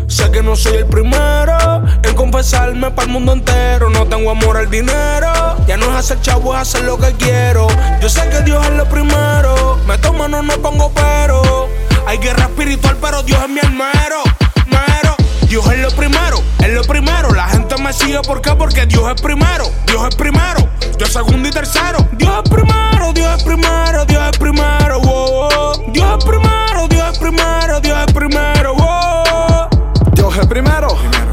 Sé que no soy el primero en confesarme para el mundo entero. No tengo amor al dinero. Ya no es hacer chavo, es hacer lo que quiero. Yo sé que Dios es lo primero. Me tomo, no pongo pero. Hay guerra espiritual, pero Dios es mi almero. Dios es lo primero, es lo primero. La gente me sigue, ¿por qué? Porque Dios es primero. Dios es primero, yo segundo y tercero. Dios es primero, Dios es primero, Dios es primero, wow. Dios es primero, Dios es primero, Dios es primero, wow. Dios es primero.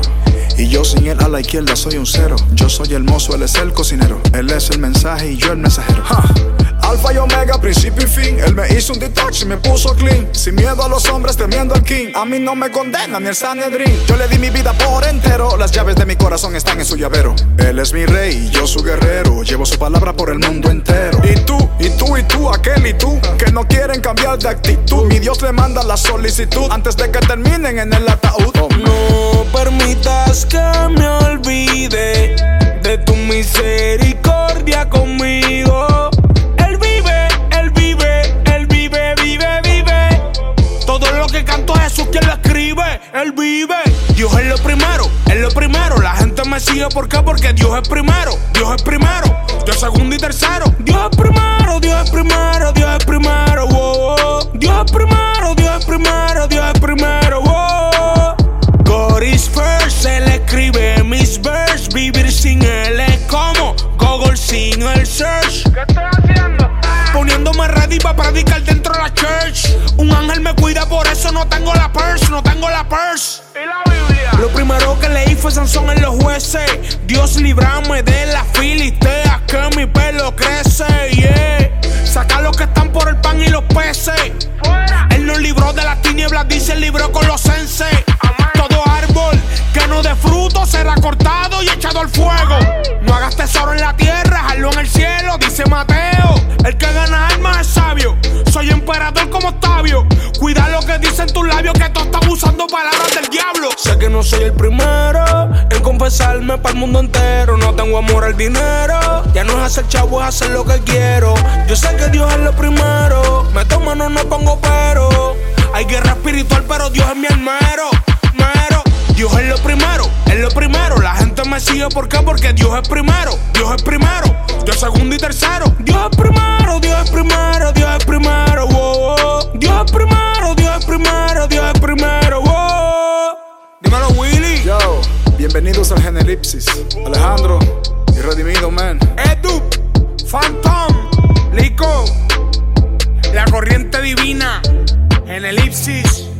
Y yo sin él a la izquierda soy un cero. Yo soy el mozo, él es el cocinero. Él es el mensaje y yo el mensajero. Alfa y omega, principio y fin. Él me hizo un detox y me puso clean. Sin miedo a los hombres, temiendo al king. A mí no me condena ni el Sanedrín. Yo le di mi vida por entero. Las llaves de mi corazón están en su llavero. Él es mi rey y yo su guerrero. Llevo su palabra por el mundo entero. Y tú, aquel y tú, que no quieren cambiar de actitud. Mi Dios le manda la solicitud antes de que terminen en el ataúd. No permitas que me olvide de tu misericordia conmigo. Él vive, Él vive, Él vive, vive, vive. Todo lo que canto es Jesús quien lo escribe. Él vive. Dios es lo primero, es lo primero. La gente me sigue, ¿por qué? Porque Dios es primero. Dios es primero, yo segundo y tercero. Dios es primero, Dios es primero, Dios es primero, wow. Dios es primero, Dios es primero, Dios es primero, wow. God is first, Él escribe mis verses. Vivir sin Él es como Google sin el search. ¿Qué estoy haciendo? Poniéndome ready para predicar dentro de la church. Un ángel me cuida, por eso no tengo la purse, no tengo la purse. ¿Y la Biblia? Lo primero que leí fue Sansón en los jueces. Dios líbrame de las filisteas, que mi pelo crece, yeah. Saca los que están por el pan y los peces. ¡Fuera! Él nos libró de las tinieblas, dice el libro Colosenses. Todo árbol que no dé fruto será cortado y echado al fuego. No hagas tesoro en la tierra, hazlo en el cielo, dice Mateo. El que gana alma es sabio. Soy emperador como Octavio. Cuida lo que dicen tus labios, que tú estás usando palabras del diablo. Sé que no soy el primero en confesarme para el mundo entero. No tengo amor al dinero. Ya no es hacer chavo, es hacer lo que quiero. Yo sé que Dios es lo primero. Me tomo, no pongo pero. Hay guerra espiritual, pero Dios es mi almero. Dios es lo primero, es lo primero. La gente me sigue, ¿por qué? Porque Dios es primero. Dios es primero, yo segundo y tercero. Dios es primero, Dios es primero, Dios es primero, wow. Dios es primero, Dios es primero, Dios es primero, wow. Dímelo, Willy. Yo, bienvenidos al Genelipsis. Alejandro y Redimido, man. Edu, Phantom, Lico, la corriente divina, Genelipsis.